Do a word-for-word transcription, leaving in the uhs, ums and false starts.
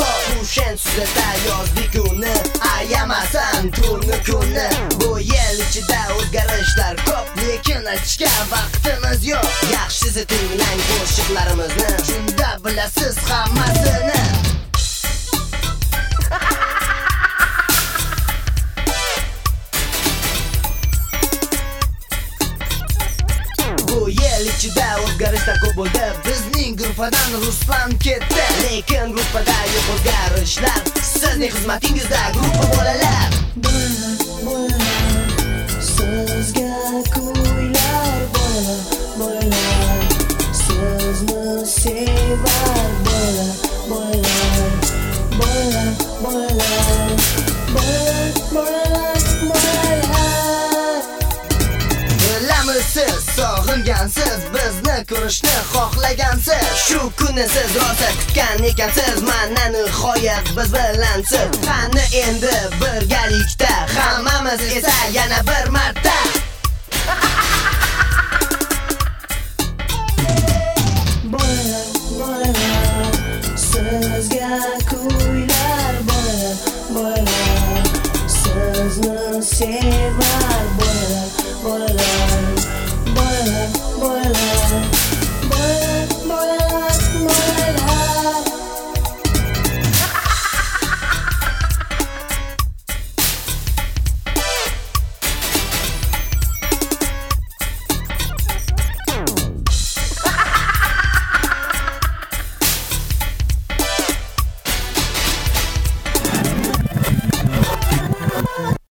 Kushen suzata yozdik uni, ayamasan turni kuni. Bu yil ichida o'zgarishlar ko'p, lekin aytishga vaqtimiz yo'q. Yaxshisi tinglang qo'shiqlarimizni, shunda bilasiz hammasini. Bu yil ichida o'zgarishlar ko'p bo'ldi. Bizning gruppadan Ruslan ketdi, lekin gruppada yo'q o'zgarishlar. Sizning xizmatingizda gruppa bolalar. Bolalar, sizga kuylar bolalar, bolalar, sizni sevar bolalar, bolalar, bolalar, bolalar, bolalar, bolalar, bolalar. Bilamiz siz sog'ingansiz, bizni ko'rishni xohlagansiz. Shu kunni siz rosa kutgan ekansiz, mana nihoyat biz bilansiz. Qani endi birgalikda, hammamiz esa yana bir marta. Bolalar, bolalar, sizga